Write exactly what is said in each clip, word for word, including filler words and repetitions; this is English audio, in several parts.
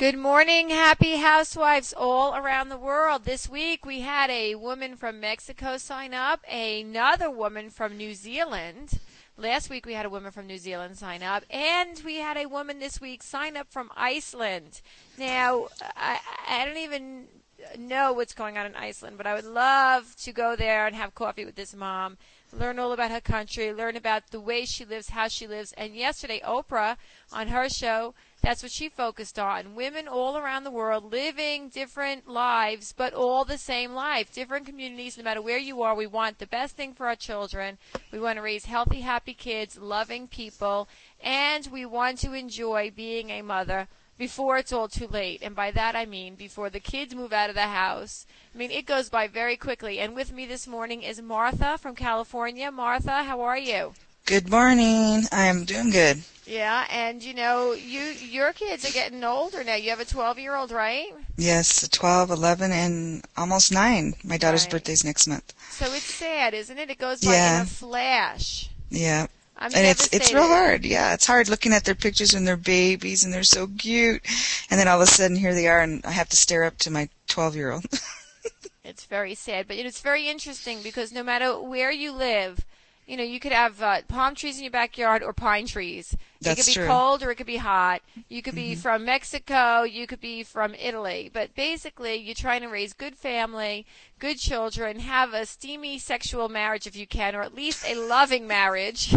Good morning, happy housewives all around the world. This week we had a woman from Mexico sign up, another woman from New Zealand. Last week we had a woman from New Zealand sign up, and we had a woman this week sign up from Iceland. Now, I, I don't even know what's going on in Iceland, but I would love to go there and have coffee with this mom, learn all about her country, learn about the way she lives, how she lives. And yesterday, Oprah, on her show, that's what she focused on. Women all around the world living different lives, but all the same life. Different communities, no matter where you are. We want the best thing for our children. We want to raise healthy, happy kids, loving people. And we want to enjoy being a mother before it's all too late. And by that I mean before the kids move out of the house. I mean, it goes by very quickly. And with me this morning is Martha from California. Martha, how are you? Good morning. I'm doing good. Yeah, and you know, you your kids are getting older now. You have a twelve-year-old, right? Yes, twelve, eleven, and almost nine. My daughter's Right. birthday's next month. So it's sad, isn't it? It goes by Yeah. in a flash. Yeah. I'm And it's it's real devastated. hard. Yeah, it's hard looking at their pictures when they're babies and they're so cute. And then all of a sudden here they are and I have to stare up to my twelve-year-old. It's very sad, but it's very interesting because no matter where you live, you know, you could have uh, palm trees in your backyard or pine trees. That's it could be true. cold or it could be hot. You could be Mhm. from Mexico. You could be from Italy. But basically, you're trying to raise good family, good children, have a steamy sexual marriage if you can, or at least a loving marriage.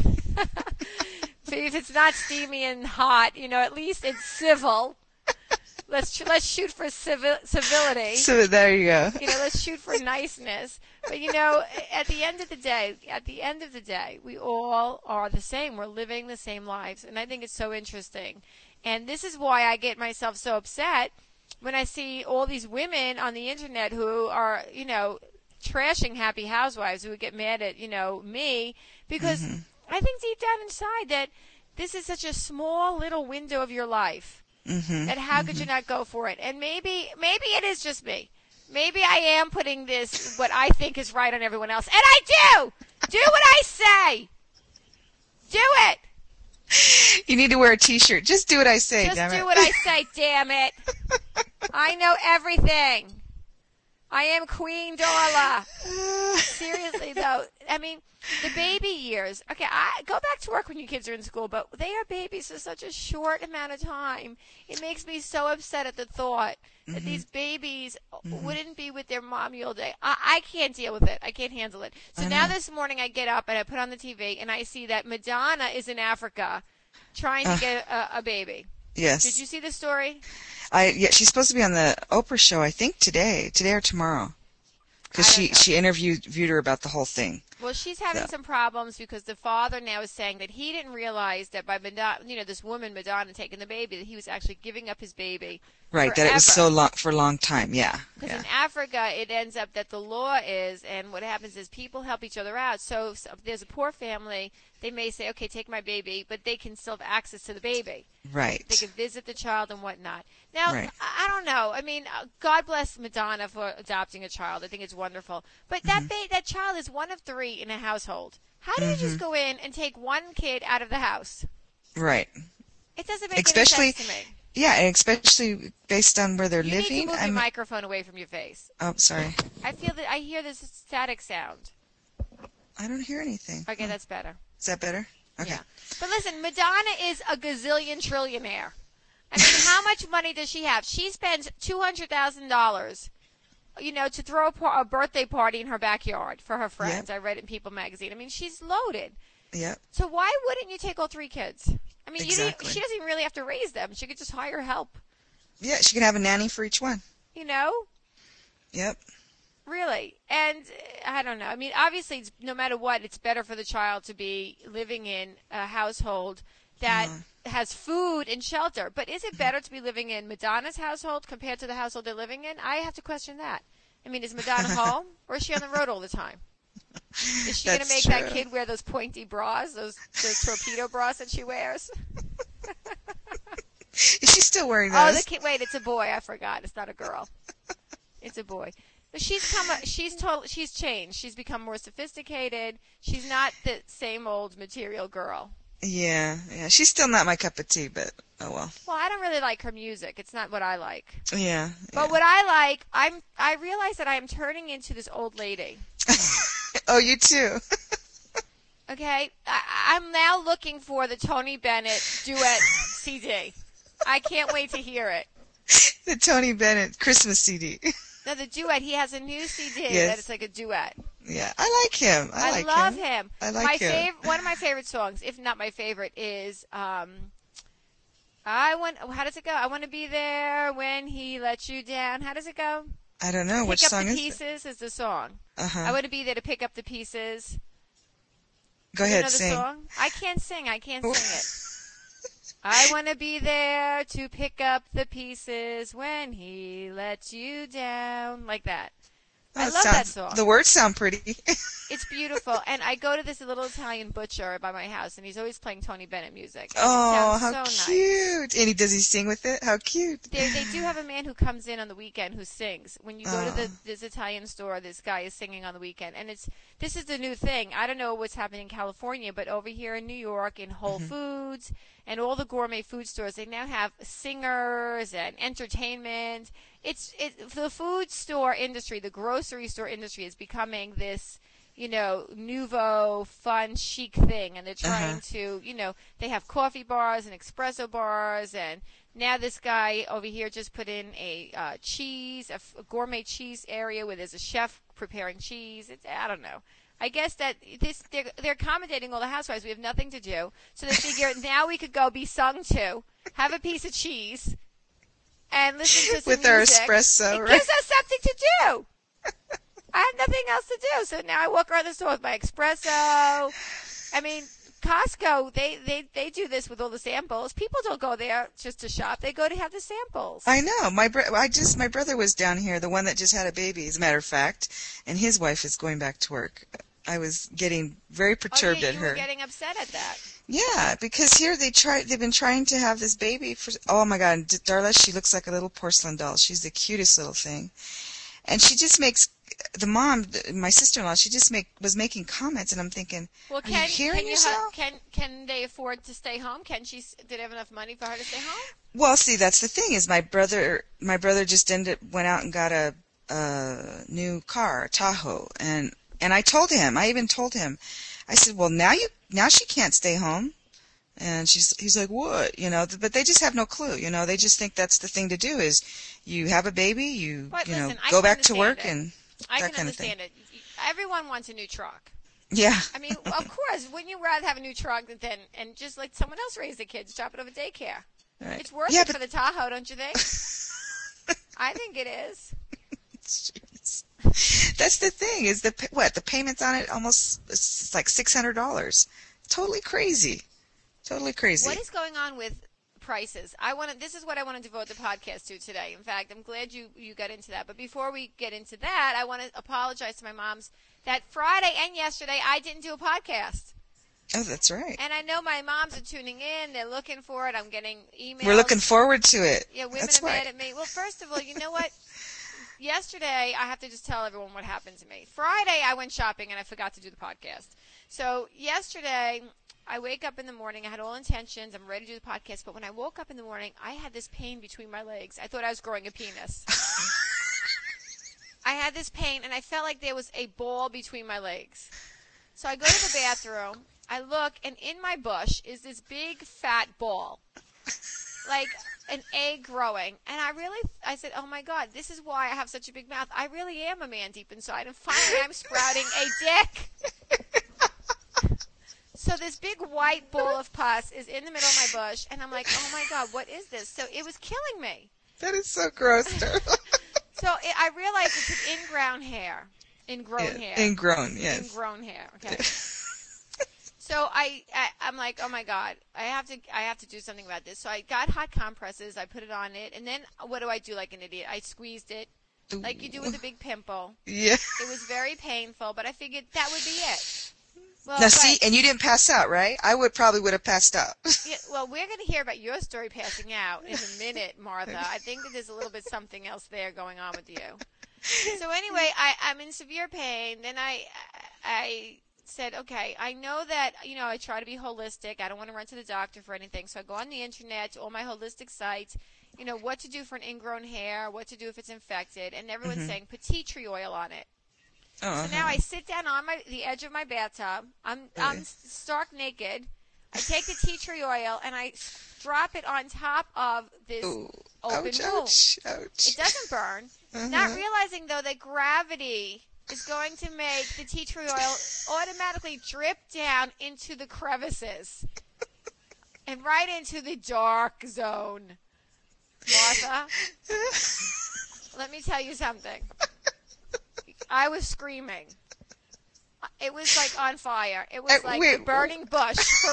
If it's not steamy and hot, you know, at least it's civil. Let's let's shoot for civil, civility. So there you go. You know, let's shoot for niceness. But, you know, at the end of the day, at the end of the day, we all are the same. We're living the same lives. And I think it's so interesting. And this is why I get myself so upset when I see all these women on the internet who are, you know, trashing happy housewives, who would get mad at, you know, me. Because Mhm. I think deep down inside that this is such a small little window of your life. Mhm. And how could you not go for it? And maybe maybe it is just me. Maybe I am putting this, what I think is right on everyone else. And I do! Do what I say! Do it! You need to wear a t-shirt. Just do what I say, Just damn do it. what I say, damn it. I know everything. I am Queen Darla. Seriously, though, I mean, the baby years. Okay, I go back to work when your kids are in school, but they are babies for such a short amount of time. It makes me so upset at the thought that Mhm. these babies Mhm. wouldn't be with their mommy all day. I, I can't deal with it. I can't handle it. So I now know. this morning I get up and I put on the T V and I see that Madonna is in Africa trying to Uh, get a, a baby. Yes. Did you see the story? I yeah, she's supposed to be on the Oprah show, I think today, today or tomorrow. Because I don't she, know. she interviewed viewed her about the whole thing. Well, she's having So- some problems because the father now is saying that he didn't realize that by Madonna, you know, this woman Madonna taking the baby, that he was actually giving up his baby. Right, that it was forever. so long for a long time. Yeah. Because Yeah. in Africa, it ends up that the law is, and what happens is people help each other out. So if there's a poor family, they may say, okay, take my baby, but they can still have access to the baby. Right. They can visit the child and whatnot. Now, Right. I I don't know. I mean, uh, God bless Madonna for adopting a child. I think it's wonderful. But that Mhm. ba- that child is one of three in a household. How do you just Mhm. go in and take one kid out of the house? Right. It doesn't make Especially- any sense to me. Yeah, and especially based on where they're You need to living. move your I'm microphone away from your face. oh, sorry. I feel that I hear this static sound. I don't hear anything. Okay, Oh, that's better. is that better? Okay. Yeah. But listen, Madonna is a gazillion trillionaire. I mean, how much money does she have? She spends two hundred thousand dollars, you know, to throw a, par- a birthday party in her backyard for her friends. I read it in People magazine. I mean, she's loaded. Yep. So why wouldn't you take all three kids? I mean, you Exactly. didn't, she doesn't even really have to raise them. She could just hire help, Yeah, she can have a nanny for each one. you know? Yep. Really. And uh, I don't know. I mean, obviously, it's, no matter what, it's better for the child to be living in a household that Mhm. has food and shelter. But is it better to be living in Madonna's household compared to the household they're living in? I have to question that. I mean, is Madonna home or is she on the road all the time? Is she going to That's make true. that kid wear those pointy bras, those, those torpedo bras that she wears? Is she still wearing Oh, those? the kid. Wait, it's a boy. I forgot. It's not a girl. It's a boy. But she's come. A, she's told. She's changed. She's become more sophisticated. She's not the same old material girl. Yeah, yeah. She's still not my cup of tea, but oh well. Well, I don't really like her music. It's not what I like. Yeah. But yeah. what I like, I'm I realize that I am turning into this old lady. Oh, you too. Okay? I, I'm now looking for the Tony Bennett duet C D. I can't wait to hear it. The Tony Bennett Christmas C D. No, the duet. He has a new C D Yes. that it's like a duet. Yeah, I like him. I, I like love him. him. I like my him. favorite, one of my favorite songs, if not my favorite, is um, I want. How does it go? I want to be there when he lets you down. How does it go? I don't know. Pick Which up song the is it? pieces is the song. Uh-huh. I want to be there to pick up the pieces. Go You ahead, know the sing. song? I can't sing. I can't sing it. I want to be there to pick up the pieces when he lets you down. Like that. Oh, I it love that sounds- song. The words sound pretty. It's beautiful. And I go to this little Italian butcher by my house, and he's always playing Tony Bennett music. And Oh, it how sounds so cute. nice. And he, does he sing with it? How cute. They, they do have a man who comes in on the weekend who sings. When you go to the Oh. this Italian store, this guy is singing on the weekend, and it's this is the new thing. I don't know what's happening in California, but over here in New York, in Whole Mm-hmm. Foods and all the gourmet food stores, they now have singers and entertainment. It's it, the food store industry, the grocery store industry, is becoming this, you know, nouveau, fun, chic thing, and they're trying Uh-huh. to, you know, they have coffee bars and espresso bars, and now this guy over here just put in a uh, cheese, a, f- a gourmet cheese area where there's a chef preparing cheese. It's, I don't know. I guess that this they're, they're accommodating all the housewives. We have nothing to do, so they figure now we could go be sung to, have a piece of cheese, and listen to some With our music. espresso, It right? gives us something to do. I have nothing else to do, so now I walk around the store with my espresso. I mean, Costco, they, they, they do this with all the samples. People don't go there just to shop. They go to have the samples. I know. My bro- I just my brother was down here, the one that just had a baby, as a matter of fact, and his wife is going back to work. I was getting very oh, perturbed yeah, at you her. were getting upset at that. Yeah, because here they try. They've been trying to have this baby for. Oh my God, D- Darla, she looks like a little porcelain doll. She's the cutest little thing, and she just makes the mom, th- my sister-in-law. She just make was making comments, and I'm thinking, Well, are can you hearing can you yourself? ha- can can they afford to stay home? Can she? s- Did they have enough money for her to stay home? Well, see, that's the thing is my brother. My brother just ended went out and got a, a new car, a Tahoe, and and I told him. I even told him. I said, well, now you now she can't stay home. And she's, he's like, what? You know, th- but they just have no clue. You know, they just think that's the thing to do is you have a baby, you, But you know, listen, I go can back to understand work it. and I that can kind of thing. understand it. Everyone wants a new truck. Yeah. I mean, of course, wouldn't you rather have a new truck than and just let someone else raise the kids, drop it off at daycare? Right. It's worth yeah, it but for the Tahoe, don't you think? I think it is. Jeez. That's the thing is the pa- what the payments on it almost it's like six hundred dollars. Totally crazy. Totally crazy. What is going on with prices? I want to. This is what I want to devote the podcast to today. In fact, I'm glad you you got into that. But before we get into that, I want to apologize to my moms that Friday and yesterday I didn't do a podcast. Oh, that's right. And I know my moms are tuning in. They're looking for it. I'm getting emails. We're looking forward to it. Yeah, women That's are mad right. at me. Well, first of all, you know what? Yesterday, I have to just tell everyone what happened to me. Friday, I went shopping and I forgot to do the podcast. So yesterday, I wake up in the morning. I had all intentions. I'm ready to do the podcast. But when I woke up in the morning, I had this pain between my legs. I thought I was growing a penis. I had this pain, and I felt like there was a ball between my legs. So I go to the bathroom. I look, and in my bush is this big, fat ball. Like an egg growing. And I really, I said, oh my God, this is why I have such a big mouth. I really am a man deep inside. And finally I'm sprouting a dick. So this big white ball of pus is in the middle of my bush. And I'm like, oh my God, what is this? So it was killing me. That is so gross. Darla. So it, I realized it's an ingrown hair. Ingrown Yeah, hair. ingrown, yes. Ingrown hair. Okay. So I, I, I'm like, oh my God, I have to, I have to do something about this. So I got hot compresses, I put it on it, and then what do I do like an idiot? I squeezed it, like you do with a big pimple. Yeah. It was very painful, but I figured that would be it. Well, Now but- see, and you didn't pass out, right? I would probably would have passed out. yeah, well, we're going to hear about your story passing out in a minute, Martha. I think that there's a little bit something else there going on with you. So anyway, I, I'm in severe pain. Then I, I said, okay, I know that, you know, I try to be holistic. I don't want to run to the doctor for anything. So I go on the internet to all my holistic sites, you know, what to do for an ingrown hair, what to do if it's infected. And everyone's Mm-hmm. saying, put tea tree oil on it. Oh, uh-huh. So now I sit down on my the edge of my bathtub. I'm Really? I'm stark naked. I take the tea tree oil and I drop it on top of this Ooh. open Ouch, wound. ouch, ouch. It doesn't burn. Uh-huh. Not realizing though that gravity is going to make the tea tree oil automatically drip down into the crevices and right into the dark zone. Martha, let me tell you something. I was screaming. It was like on fire. It was Uh, like wait, the burning bush for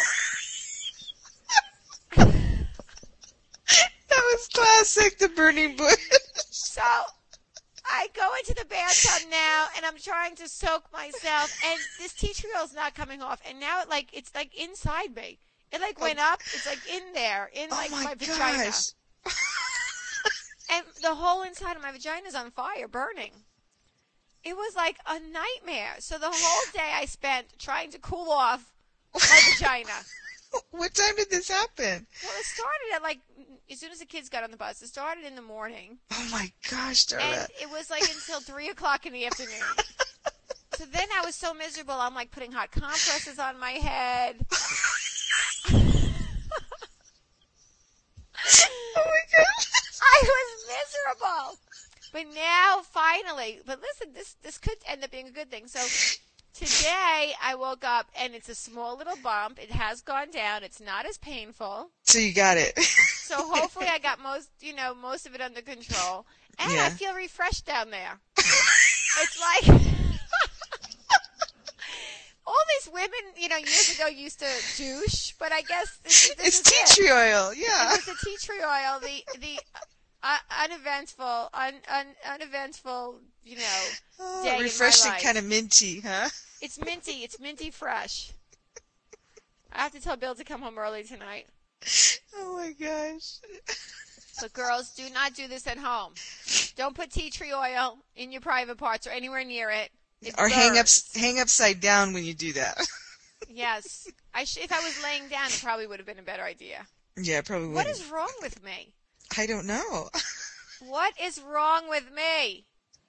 real. That was classic, the burning bush. So I go into the bathtub now, and I'm trying to soak myself, and this tea tree oil is not coming off, and now it like it's like inside me. It like went up. It's like in there, in Oh like my, my vagina, gosh. and the whole inside of my vagina is on fire, burning. It was like a nightmare. So the whole day I spent trying to cool off my vagina. What time did this happen? Well, it started at like as soon as the kids got on the bus. It started in the morning, Oh my gosh, and Darla. it was like until three o'clock in the afternoon. So then I was so miserable. I'm like putting hot compresses on my head. Oh my gosh. I was miserable. But now, finally, but listen, this this could end up being a good thing. So today I woke up and it's a small little bump. It has gone down. It's not as painful. So you got it. So hopefully I got most, you know, most of it under control. And I Yeah. feel refreshed down there. It's like all these women, you know, years ago used to douche, but I guess this, this It's is tea it. tree oil, yeah. It was the tea tree oil, the the uh, uneventful, un, un, uneventful, you know, Oh, day in my refreshing, life. kind of minty, huh? It's minty. It's minty fresh. I have to tell Bill to come home early tonight. Oh my gosh. But girls, do not do this at home. Don't put tea tree oil in your private parts or anywhere near it. It Or hang up, burns. hang upside down when you do that. Yes. I sh- if I was laying down, it probably would have been a better idea. Yeah, probably What wouldn't. is wrong with me? I don't know. What is wrong with me?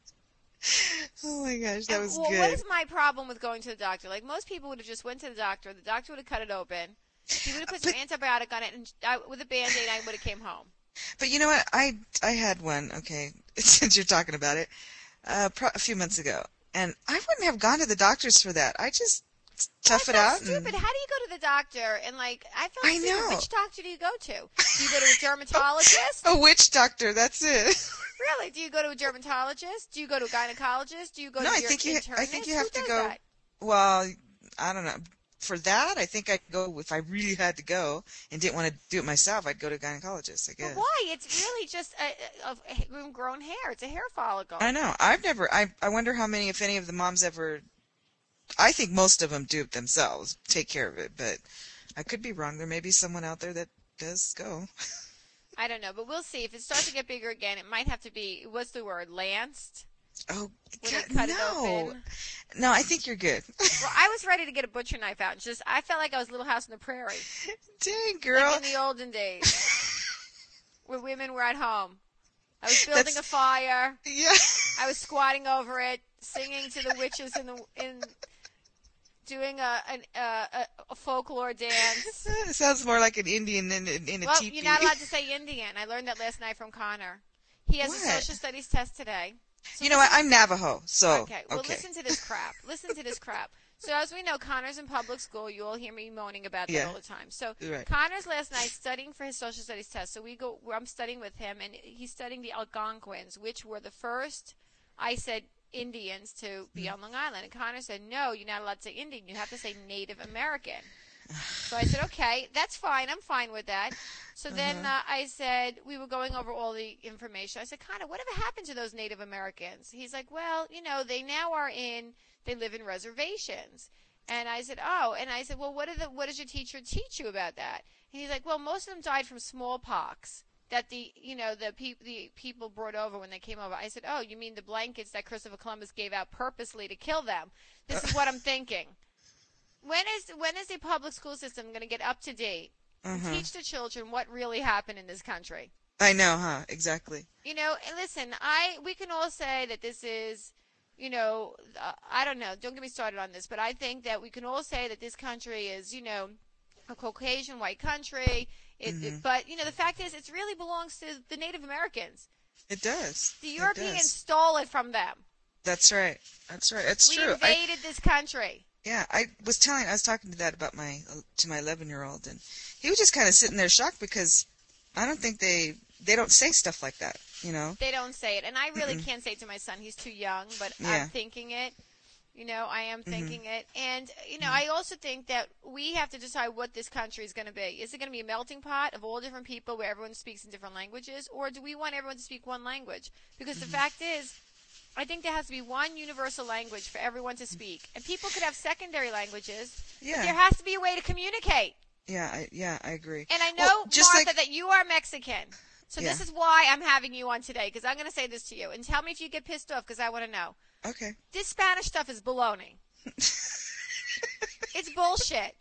Oh my gosh, that And, was well, good. what is my problem with going to the doctor? Like most people would have just went to the doctor. The doctor would have cut it open. He would have put some antibiotic on it, and I, with a Band-Aid, I would have came home. But you know what? I I had one. Okay, since you're talking about it, uh, pro- a few months ago, and I wouldn't have gone to the doctors for that. I just tough That's it so out. stupid. And, How do you go to the doctor and like I feel I stupid. know. Which doctor do you go to? Do you go to a dermatologist? a witch doctor. That's it. Really? Do you go to a dermatologist? Do you go to a gynecologist? Do you go No, to I your think you. internist? I think you Who have to does go. that? Well, I don't know. For that, I think I'd go if I really had to go and didn't want to do it myself. I'd go to a gynecologist. I But guess. why? It's really just a, a, a grown hair. It's a hair follicle. I know. I've never. I I wonder how many, if any, of the moms ever. I think most of them do it themselves, take care of it. But I could be wrong. There may be someone out there that does go. I don't know, but we'll see. If it starts to get bigger again, it might have to be, what's the word, lanced? Oh, When God, they cut no. it open? No, I think you're good. Well, I was ready to get a butcher knife out. Just, I felt like I was Little House on the Prairie. Dang, girl. Like in the olden days, where women were at home. I was building That's- a fire. Yeah. I was squatting over it, singing to the witches in the in, doing a an, uh, a, a folklore dance. It sounds more like an Indian in, in, in a Well, teepee. you're not allowed to say Indian. I learned that last night from Connor. He has a What? social studies test today. So You know what? I'm Navajo, so Okay, well, listen to this crap. Listen to this crap. So as we know, Connor's in public school. You all hear me moaning about that Yeah. all the time. So Right. Connor's last night studying for his social studies test. So we go. I'm studying with him, and he's studying the Algonquins, which were the first, I said, Indians to be on Long Island. And Connor said, no, you're not allowed to say Indian. You have to say Native American. So I said, okay, that's fine. I'm fine with that. So then uh, I said, we were going over all the information. I said, Connor, whatever happened to those Native Americans? He's like, well, you know, they now are in, they live in reservations. And I said, oh, and I said, well, what, are the, what does your teacher teach you about that? And he's like, well, most of them died from smallpox. that the you know the pe- the people brought over when they came over. I said, "Oh, you mean the blankets that Christopher Columbus gave out purposely to kill them?" This is what I'm thinking. When is when is the public school system going to get up to date and Uh-huh. teach the children what really happened in this country? I know, huh? Exactly. You know, and listen, I we can all say that this is, you know, uh, I don't know. Don't get me started on this, but I think that we can all say that this country is, you know, a Caucasian white country. It, Mhm. it, but you know, the fact is, it really belongs to the Native Americans. It does. The It Europeans does. stole it from them. That's right. That's right. That's We true. I, invaded this country. yeah, I was telling, I was talking to that about my, to my eleven-year-old, and he was just kind of sitting there shocked because I don't think they, they don't say stuff like that, you know? They don't say it, and I really Mm-mm. can't say it to my son. He's too young, but Yeah. I'm thinking it. You know, I am thinking Mm-hmm. it. And, you know, I also think that we have to decide what this country is going to be. Is it going to be a melting pot of all different people where everyone speaks in different languages? Or do we want everyone to speak one language? Because Mm-hmm. the fact is, I think there has to be one universal language for everyone to speak. And people could have secondary languages, Yeah. but there has to be a way to communicate. Yeah, I, yeah, I agree. And I know, Well, just Martha, like, that you are Mexican. So Yeah. this is why I'm having you on today, because I'm going to say this to you. And tell me if you get pissed off, because I want to know. okay. This Spanish stuff is baloney. It's bullshit.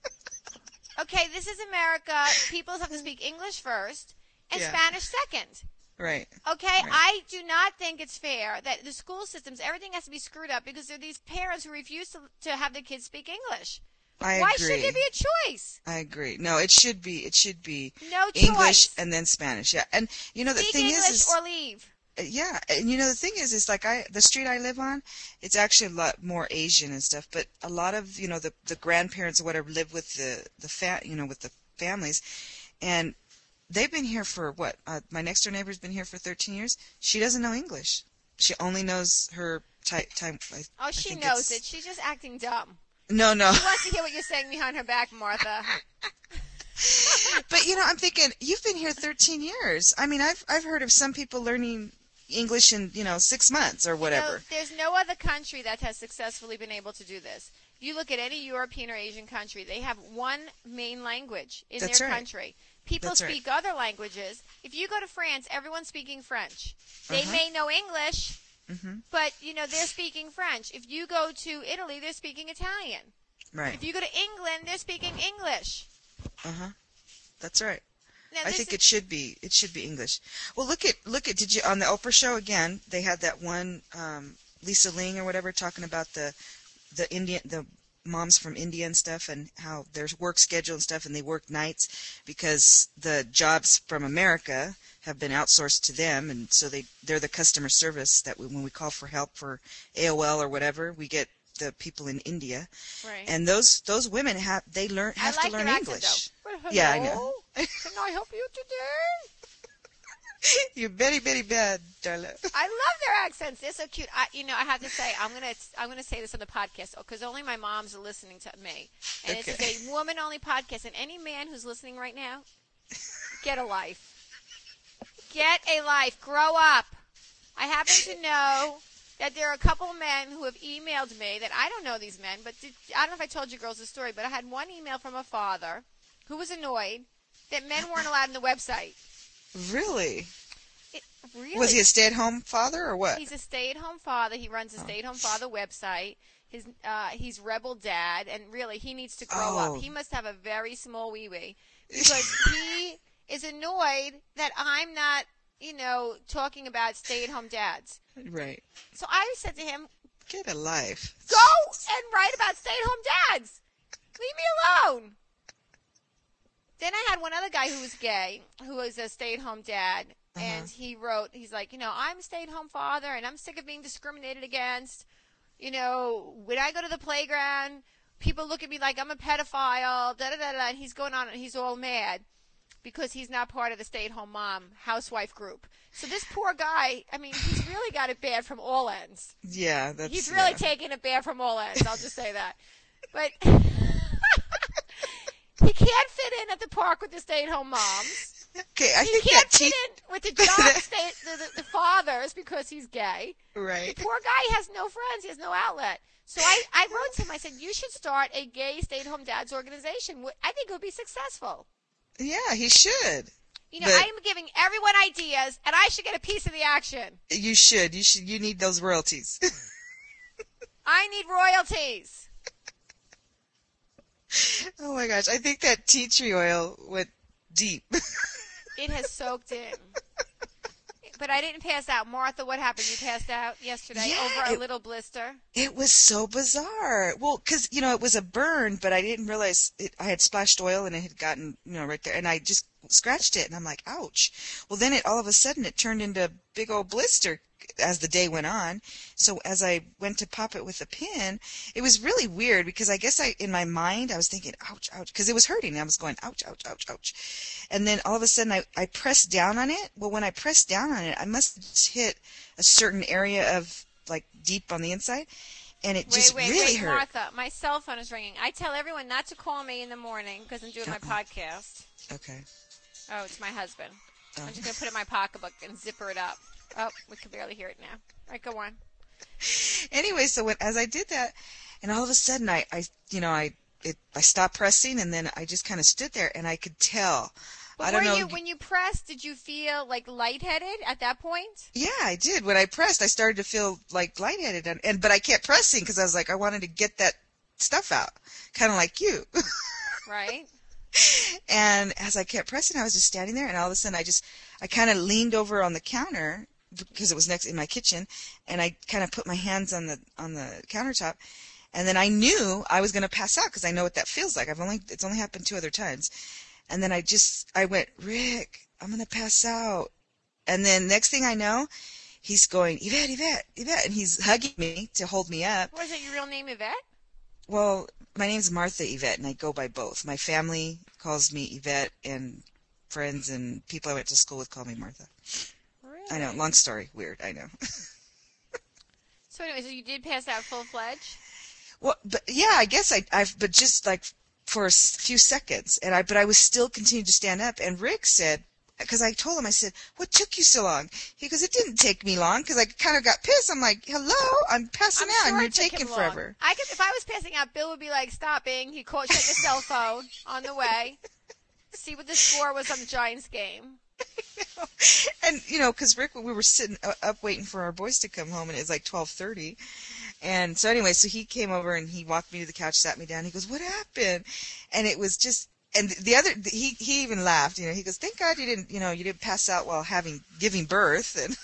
Okay, this is America. People have to speak English first and Yeah. Spanish second. Right. Okay, Right. I do not think it's fair that the school systems, everything has to be screwed up because there are these parents who refuse to, to have their kids speak English. I Why agree. should there be a choice? I agree. No, it should be, it should be No English choice. and then Spanish. Yeah. And, you know, the Speak thing English is, is or leave. yeah, and you know the thing is, is like I the street I live on, it's actually a lot more Asian and stuff. But a lot of you know the the grandparents or whatever live with the the fat you know with the families, and they've been here for what? Uh, my next door neighbor's been here for thirteen years. She doesn't know English. She only knows her type time. I, Oh, I she think knows it's- it. She's just acting dumb. No, no. She wants to hear what you're saying behind her back, Martha. But you know, I'm thinking you've been here thirteen years. I mean, I've I've heard of some people learning English in you know six months or whatever. No, there's no other country that has successfully been able to do this. If you look at any European or Asian country, they have one main language in That's their right. country. People That's right. speak other languages. If you go to France, everyone's speaking French. They Uh-huh. may know English, Mhm. but you know they're speaking French. If you go to Italy, they're speaking Italian. Right. If you go to England, they're speaking English. Uh huh. That's right. Now, I this think is- it should be it should be English. Well, look at look at did you on the Oprah show again? They had that one um, Lisa Ling or whatever talking about the the Indian the moms from India and stuff and how there's work schedule and stuff and they work nights because the jobs from America have been outsourced to them and so they they're the customer service that we, when we call for help for A O L or whatever we get the people in India right. and those those women have they learn I have like to learn their accent, English. though. But Yeah, I hello? know. Can I help you today? You're very, very bad, darling. I love their accents. They're so cute. I, you know, I have to say, I'm gonna, I'm gonna say this on the podcast because only my moms are listening to me, and Okay. this is a woman-only podcast. And any man who's listening right now, get a life. Get a life. Grow up. I happen to know that there are a couple of men who have emailed me that I don't know these men, but did, I don't know if I told you girls the story, but I had one email from a father who was annoyed that men weren't allowed on the website. Really? It, really? Was he a stay-at-home father or what? He's a stay-at-home father. He runs a Oh. stay-at-home father website. His uh, he's rebel dad, and really he needs to grow Oh. up. He must have a very small wee wee because he is annoyed that I'm not, you know, talking about stay-at-home dads. Right. So I said to him, Get a life. "Go and write about stay-at-home dads. Leave me alone." Then I had one other guy who was gay, who was a stay-at-home dad, Uh-huh. and he wrote, he's like, you know, I'm a stay-at-home father, and I'm sick of being discriminated against. You know, when I go to the playground, people look at me like I'm a pedophile, da-da-da-da, and he's going on, and he's all mad because he's not part of the stay-at-home mom housewife group. So this poor guy, I mean, he's really got it bad from all ends. Yeah, that's He's really yeah. taking it bad from all ends, I'll just say that. But he can't fit in at the park with the stay-at-home moms. Okay, I He think can't that fit te- in with the job stay, the, the, the fathers because he's gay. right. The poor guy has no friends. He has no outlet. So I, I wrote to him. I said, you should start a gay stay-at-home dads organization. I think it would be successful. Yeah, he should. You know, But I'm giving everyone ideas, and I should get a piece of the action. you should. You should. You need those royalties. I need royalties. Oh my gosh. I think that tea tree oil went deep. It has soaked in. But I didn't pass out. Martha, what happened? You passed out yesterday Yeah, over a it- little blister? It was so bizarre. Well, because, you know, it was a burn, but I didn't realize it, I had splashed oil and it had gotten, you know, right there. And I just scratched it, and I'm like, ouch. Well, then it all of a sudden it turned into a big old blister as the day went on. So as I went to pop it with a pin, it was really weird because I guess I, in my mind, I was thinking, ouch, ouch, because it was hurting. I was going, ouch, ouch, ouch, ouch. And then all of a sudden I, I pressed down on it. Well, when I pressed down on it, I must have just hit a certain area of, like, deep on the inside. And it just wait, wait, really wait, hurt. Martha, my cell phone is ringing. I tell everyone not to call me in the morning because I'm doing my Uh-uh. podcast. Okay. Oh, it's my husband. Oh. I'm just going to put it in my pocketbook and zipper it up. Oh, we can barely hear it now. All right, go on. Anyway, so when, as I did that, and all of a sudden I, I you know, I it, I stopped pressing, and then I just kind of stood there, and I could tell. But I don't were know. you, when you pressed, did you feel like lightheaded at that point? Yeah, I did. When I pressed, I started to feel like lightheaded, and, and but I kept pressing because I was like, I wanted to get that stuff out, kind of like you. Right. And as I kept pressing, I was just standing there, and all of a sudden, I just, I kind of leaned over on the counter because it was next in my kitchen, and I kind of put my hands on the on the countertop, and then I knew I was going to pass out because I know what that feels like. I've only it's only happened two other times, and then I just I went, Rick, I'm going to pass out, and then next thing I know, he's going, Yvette, Yvette, Yvette, and he's hugging me to hold me up. Was it your real name, Yvette? Well, my name's Martha Yvette, and I go by both. My family calls me Yvette, and friends and people I went to school with call me Martha. Really? I know, long story, weird, I know. So anyway, so you did pass out full-fledged? Well, but yeah, I guess I, I've, but just like for a s- few seconds, and I, but I was still continuing to stand up. And Rick said, because I told him, I said, "What took you so long?" He goes, "It didn't take me long," because I kind of got pissed. I'm like, "Hello, I'm passing I'm out, sure and you're it took taking him long. forever." I could, if I was passing out, Bill would be like, "Stopping." He'd call, check his cell phone on the way, see what the score was on the Giants game. And you know, because Rick, we were sitting uh, up waiting for our boys to come home, and it was like twelve thirty. And so anyway, so he came over and he walked me to the couch, sat me down. He goes, "What happened?" And it was just, and the other, he he even laughed. You know, he goes, "Thank God you didn't, you know, you didn't pass out while having giving birth." And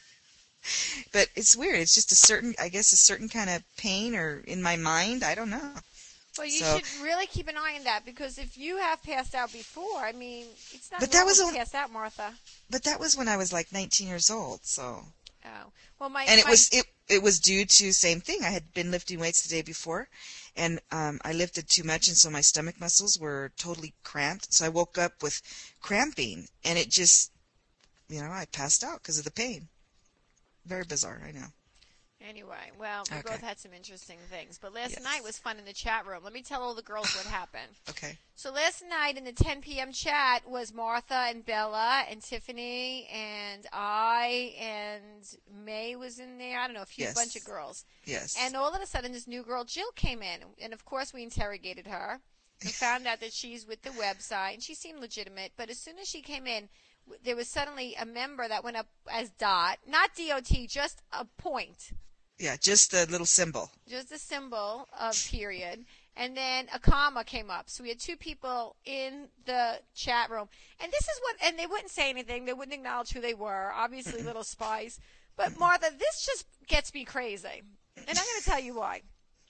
but it's weird. It's just a certain, I guess, a certain kind of pain, or in my mind, I don't know. Well, you So- should really keep an eye on that, because if you have passed out before, I mean, it's not But that normal was to only- pass out, Martha. But that was when I was like nineteen years old. So. Oh, well, my And it my, was it it was due to same thing. I had been lifting weights the day before, and um, I lifted too much, and so my stomach muscles were totally cramped. So I woke up with cramping, and it just, you know, I passed out because of the pain. Very bizarre, I know. Anyway, well, we Okay. both had some interesting things, but last Yes. night was fun in the chat room. Let me tell all the girls what happened. Okay. So last night in the ten p.m. chat was Martha and Bella and Tiffany and I and May was in there. I don't know, a few Yes. bunch of girls. Yes. And all of a sudden, this new girl, Jill, came in. And, of course, we interrogated her and found out that she's with the website. And she seemed legitimate. But as soon as she came in, w- there was suddenly a member that went up as Dot. Not D O T, just a point. Yeah, just the little symbol. Just a symbol of period. And then a comma came up. So we had two people in the chat room. And this is what, and they wouldn't say anything. They wouldn't acknowledge who they were. Obviously, little spies. But Martha, this just gets me crazy. And I'm going to tell you why.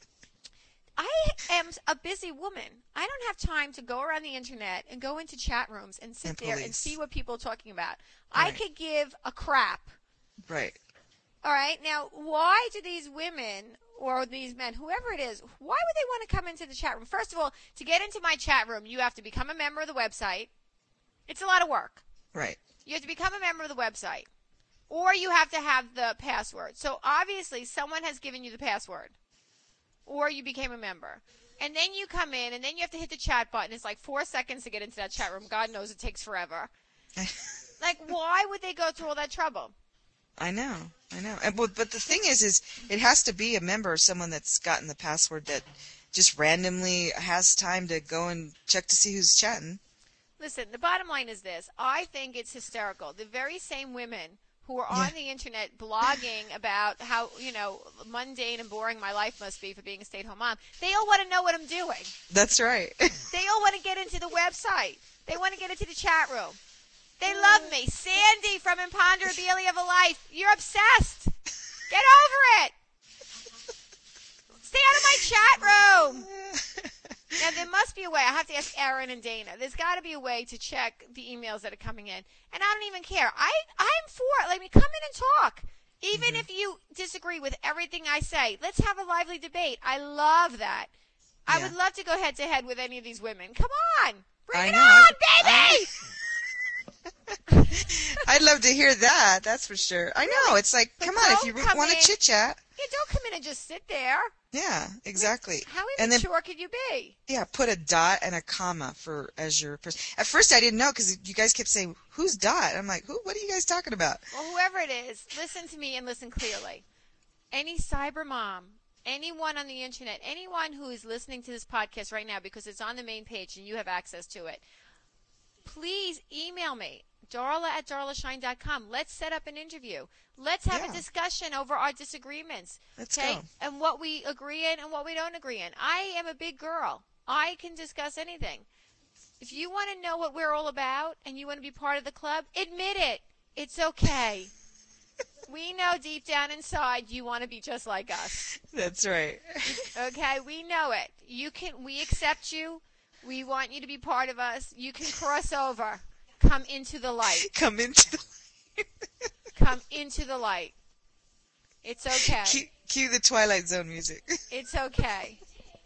I am a busy woman. I don't have time to go around the internet and go into chat rooms and sit And there and police. see what people are talking about. I Right. could give a crap. Right. All right. Now, why do these women or these men, whoever it is, why would they want to come into the chat room? First of all, to get into my chat room, you have to become a member of the website. It's a lot of work. Right. You have to become a member of the website. Or you have to have the password. So obviously someone has given you the password. Or you became a member. And then you come in, and then you have to hit the chat button. It's like four seconds to get into that chat room. God knows it takes forever. Like, why would they go through all that trouble? I know. I know. And, but, but the thing is, is it has to be a member or someone that's gotten the password that just randomly has time to go and check to see who's chatting. Listen, the bottom line is this. I think it's hysterical. The very same women who are on Yeah. the internet blogging about how, you know, mundane and boring my life must be for being a stay-at-home mom, they all want to know what I'm doing. That's right. They all want to get into the website. They want to get into the chat room. They love me. Sandy from Imponderabilia of a Life, you're obsessed. Get over it. Stay out of my chat room. Now, there must be a way. I have to ask Aaron and Dana. There's got to be a way to check the emails that are coming in. And I don't even care. I, I'm for it. Let me come in and talk. Even Mhm. if you disagree with everything I say, let's have a lively debate. I love that. I Yeah. would love to go head to head with any of these women. Come on. Bring I it know. on, I- baby! I'd love to hear that. That's for sure. I know. It's like, But come on, if don't you come want to in- chit chat. Yeah, don't come in and just sit there. Yeah, exactly. How And then immature could you be? yeah, put a dot and a comma for as your person. At first, I didn't know because you guys kept saying, "Who's dot?" I'm like, "Who? What are you guys talking about?" Well, whoever it is, listen to me and listen clearly. Any cyber mom, anyone on the internet, anyone who is listening to this podcast right now because it's on the main page and you have access to it, please email me, Darla at darla shine dot com. Let's set up an interview. Let's have Yeah. a discussion over our disagreements. Let's okay? go. And what we agree in and what we don't agree in. I am a big girl. I can discuss anything. If you want to know what we're all about and you want to be part of the club, admit it. It's okay. We know deep down inside you want to be just like us. That's right. Okay? We know it. You can. We accept you. We want you to be part of us. You can cross over. Come into the light. Come into the Come into the light. It's okay. cue, cue the Twilight Zone music. It's okay.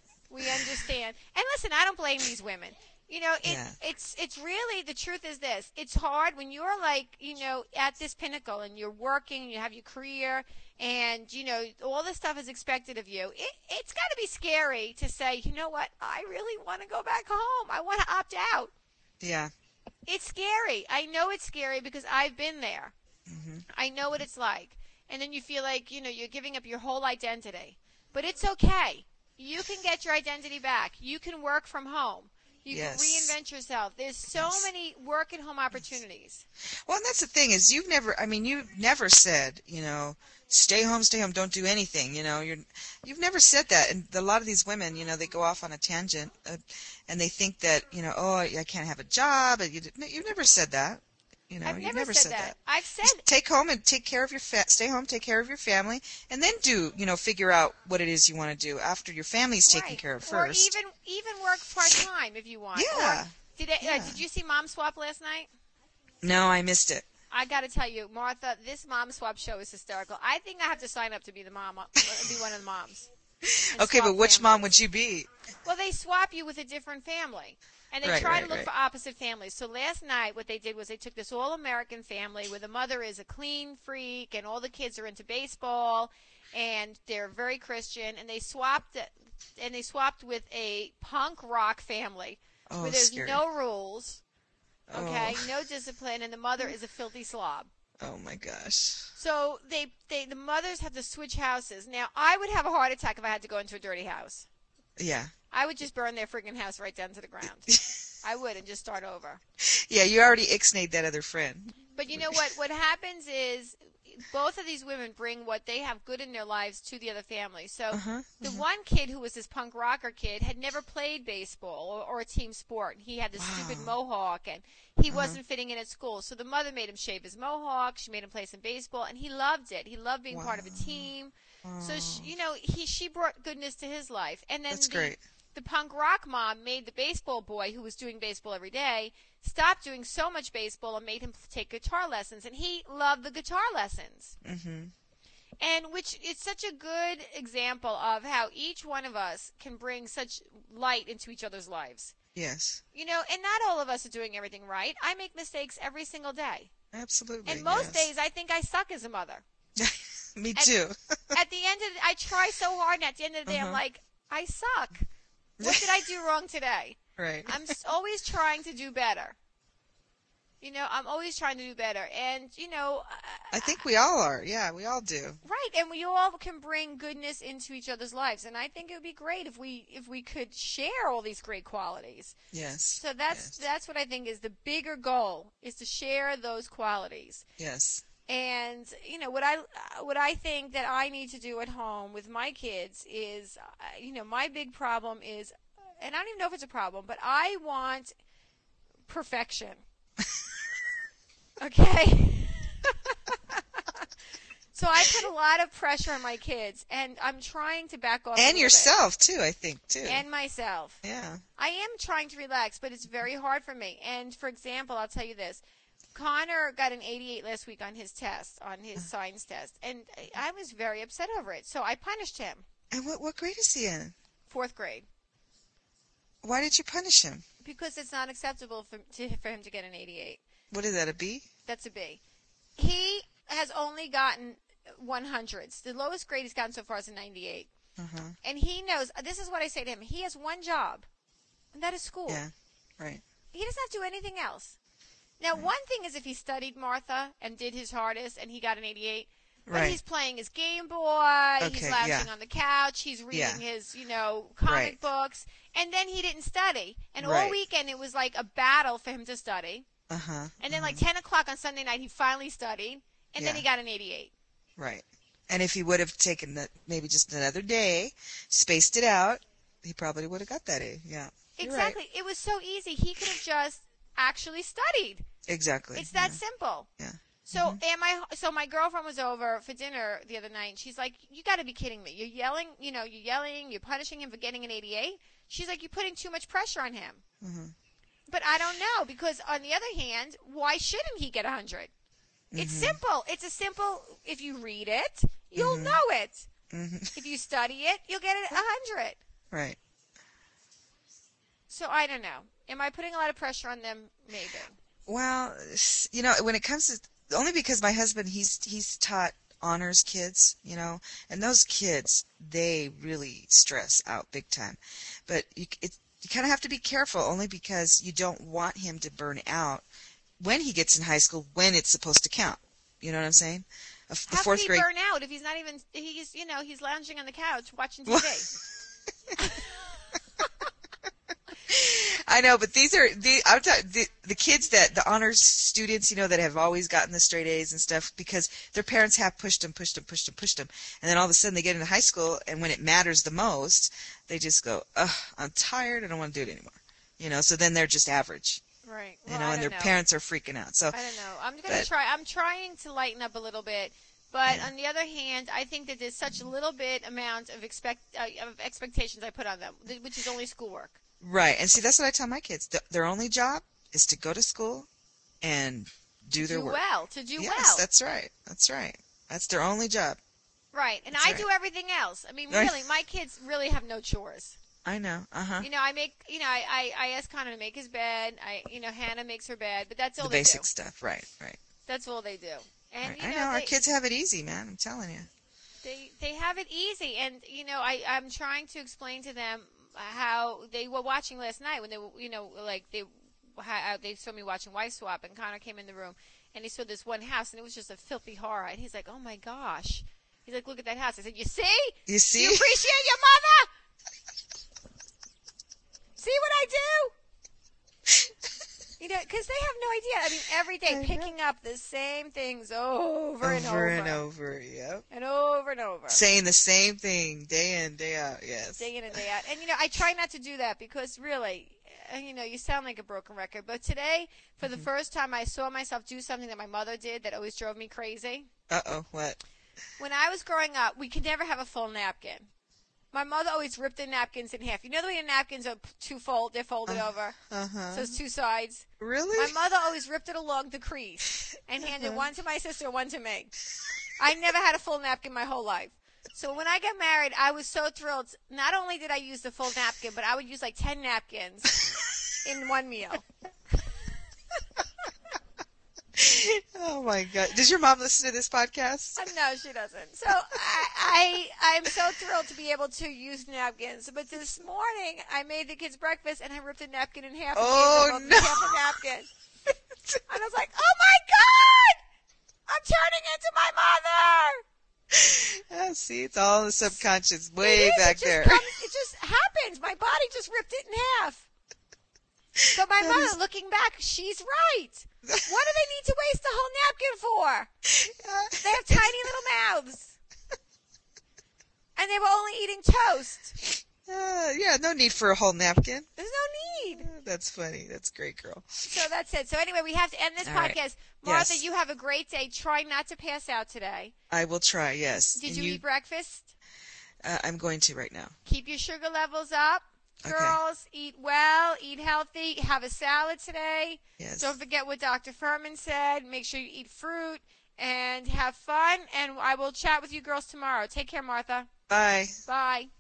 We understand. And listen, I don't blame these women. You know, it, Yeah. it's it's really, the truth is this. It's hard when you're like, you know, at this pinnacle and you're working, you have your career, and, you know, all this stuff is expected of you. It, it's got to be scary to say, you know what, I really want to go back home. I want to opt out. Yeah. It's scary. I know it's scary because I've been there. Hmm. I know what it's like. And then you feel like, you know, you're giving up your whole identity. But it's okay. You can get your identity back. You can work from home. You Yes. can reinvent yourself. There's so Yes. many work at home opportunities. Well, and that's the thing is you've never. I mean, you've never said, you know, stay home, stay home, don't do anything. You know, you're. You've never said that, and a lot of these women, you know, they go off on a tangent, uh, and they think that, you know, oh, I can't have a job. You, you've never said that. You know, I've you've never, said, that. I've said, Just take home and take care of your fa- stay home, take care of your family, and then do, you know, figure out what it is you want to do after your family's taken right. care of Or first. even even work part time if you want. Yeah. Or did it, Yeah. uh, did you see Mom Swap last night? No, I missed it. I got to tell you, Martha, this Mom Swap show is hysterical. I think I have to sign up to be the mom, uh, be one of the moms. and Okay, but swap which mom families. would you be? Well, they swap you with a different family. And they Right, try right, to look right. for opposite families. So last night what they did was they took this all-American family where the mother is a clean freak and all the kids are into baseball and they're very Christian, and they swapped it, and they swapped with a punk rock family Oh, where there's scary. no rules, okay, Oh. no discipline, and the mother is a filthy slob. Oh my gosh. So they, they the mothers have to switch houses. Now, I would have a heart attack if I had to go into a dirty house. Yeah. I would just burn their freaking house right down to the ground. I would, and just start over. Yeah, you already ixnayed that other friend. But you know what? What happens is both of these women bring what they have good in their lives to the other family. So Uh-huh, the uh-huh. one kid who was this punk rocker kid had never played baseball or, or a team sport. He had this stupid Wow. mohawk, and he Uh-huh. wasn't fitting in at school. So the mother made him shave his mohawk. She made him play some baseball, and he loved it. He loved being part of a Wow. team. So Oh, she, you know, he she brought goodness to his life. And then that's the, great. the punk rock mom made the baseball boy, who was doing baseball every day, stop doing so much baseball and made him take guitar lessons. And he loved the guitar lessons. Mm-hmm. And which is such a good example of how each one of us can bring such light into each other's lives. Yes. You know, and not all of us are doing everything right. I make mistakes every single day. Absolutely. And most yes. days I think I suck as a mother. Me And- too. At the end of the, I try so hard, and at the end of the day, I'm Uh-huh. like, I suck. What did I do wrong today? Right. I'm s- always trying to do better. You know, I'm always trying to do better. And, you know, I think we all are. Yeah, we all do. right, and we all can bring goodness into each other's lives. And I think it would be great if we if we could share all these great qualities. Yes. So that's yes. that's what I think is the bigger goal, is to share those qualities. Yes. And, you know, what I what I think that I need to do at home with my kids is, uh, you know, my big problem is, and I don't even know if it's a problem, but I want perfection. Okay? So I put a lot of pressure on my kids, and I'm trying to back off. And a little yourself, bit. too, I think, too. And myself. Yeah. I am trying to relax, but it's very hard for me. And, for example, I'll tell you this. Connor got an eighty-eight last week on his test, on his science test, and I was very upset over it. So I punished him. And what, what grade is he in? Fourth grade. Why did you punish him? Because it's not acceptable for, to, for him to get an eighty-eight. What is that, a B? That's a B. He has only gotten one hundreds. The lowest grade he's gotten so far is a ninety-eight. Uh-huh. And he knows, this is what I say to him, he has one job, and that is school. Yeah, right. He does not do anything else. Now, right. One thing is if he studied, Martha, and did his hardest, and he got an eighty-eight, but right. he's playing his Game Boy, okay, he's lounging yeah. on the couch, he's reading yeah. his, you know, comic right. books, and then he didn't study. And right. all weekend it was like a battle for him to study. Uh-huh. And then uh-huh. like ten o'clock on Sunday night, he finally studied, and yeah. then he got an eighty-eight. Right. And if he would have taken the, maybe just another day, spaced it out, he probably would have got that A. Yeah. You're Exactly. right. It was so easy. He could have just actually studied. Exactly. It's that yeah. simple. Yeah. So mm-hmm. am I? So my girlfriend was over for dinner the other night, and she's like, "You got to be kidding me! You're yelling, you know, you're yelling, you're punishing him for getting an eighty-eight." She's like, "You're putting too much pressure on him." Mm-hmm. But I don't know, because on the other hand, why shouldn't he get a hundred? Mm-hmm. It's simple. It's a simple. If you read it, you'll mm-hmm. know it. Mm-hmm. If you study it, you'll get it a hundred. Right. So I don't know. Am I putting a lot of pressure on them? Maybe. Well, you know, when it comes to, only because my husband, he's he's taught honors kids, you know, and those kids, they really stress out big time. But you, it, you kind of have to be careful, only because you don't want him to burn out when he gets in high school, when it's supposed to count. You know what I'm saying? A, the How fourth can he grade, burn out if he's not even, he's, you know, he's lounging on the couch watching T V? I know, but these are the I'm talking the, the kids that the honors students, you know, that have always gotten the straight A's and stuff because their parents have pushed them, pushed them, pushed them, pushed them, and then all of a sudden they get into high school, and when it matters the most, they just go, "Ugh, I'm tired. I don't want to do it anymore." You know, so then they're just average. Right. You Well, know, I and don't their know. parents are freaking out. So I don't know. I'm gonna but, try. I'm trying to lighten up a little bit, but Yeah. on the other hand, I think that there's such a little bit amount of expect uh, of expectations I put on them, th- which is only schoolwork. right, and see, that's what I tell my kids. Th- their only job is to go to school and do their do work. well. To do yes, well. that's right. That's right. That's their only job. Right. And That's I right. do everything else. I mean, Right. really, my kids really have no chores. I know. Uh huh. You know, I make, you know, I, I, I ask Connor to make his bed. I, you know, Hannah makes her bed, but that's all The they basic do. stuff. Right. Right. That's all they do. And right. you I know, know. Our they, kids have it easy, man. I'm telling you. they they have it easy, and you know, I I'm trying to explain to them how they were watching last night when they were, you know, like they how they saw me watching Wife Swap, and Connor came in the room and he saw this one house, and it was just a filthy horror, and he's like, "Oh my gosh." He's like, "Look at that house." I said, "You see? You see? You appreciate your mother? See what I do?" You know, because they have no idea. I mean, every day I picking know. up the same things over, and over over and over. Yep. and over and over. Saying the same thing day in, day out. Yes. Day in and day out. And, you know, I try not to do that because really, uh, you know, you sound like a broken record. But today, for the Mhm. first time, I saw myself do something that my mother did that always drove me crazy. Uh oh. What? When I was growing up, we could never have a full napkin. My mother always ripped the napkins in half. You know the way the napkins are two fold, they're folded Uh, over. Uh huh. So it's two sides. Really? My mother always ripped it along the crease and handed one to my sister, one to me. I never had a full napkin my whole life. So when I got married, I was so thrilled. Not only did I use the full napkin, but I would use like ten napkins in one meal. Oh my God! Does your mom listen to this podcast? Uh, No, she doesn't. So I, I, I'm so thrilled to be able to use napkins. But this morning, I made the kids breakfast, and I ripped a napkin in half. And Oh, gave them no. half a napkin. And I was like, oh my God! I'm turning into my mother! Oh, see, it's all in the subconscious, It way is, back it just there. Comes, it just happens. My body just ripped it in half. But my That mother, is- looking back, she's right. What do they need to waste the whole napkin for? They have tiny little mouths. And they were only eating toast. Uh, yeah, no need for a whole napkin. There's no need. Uh, That's funny. That's great, girl. So that's it. So anyway, we have to end this All right. podcast. Martha, Yes. you have a great day. Try not to pass out today. I will try, yes. Did And you, eat breakfast? Uh, I'm going to right now. Keep your sugar levels up. Okay. Girls, eat well, eat healthy, have a salad today. Yes. Don't forget what Doctor Furman said. Make sure you eat fruit and have fun. And I will chat with you girls tomorrow. Take care, Martha. Bye. Bye.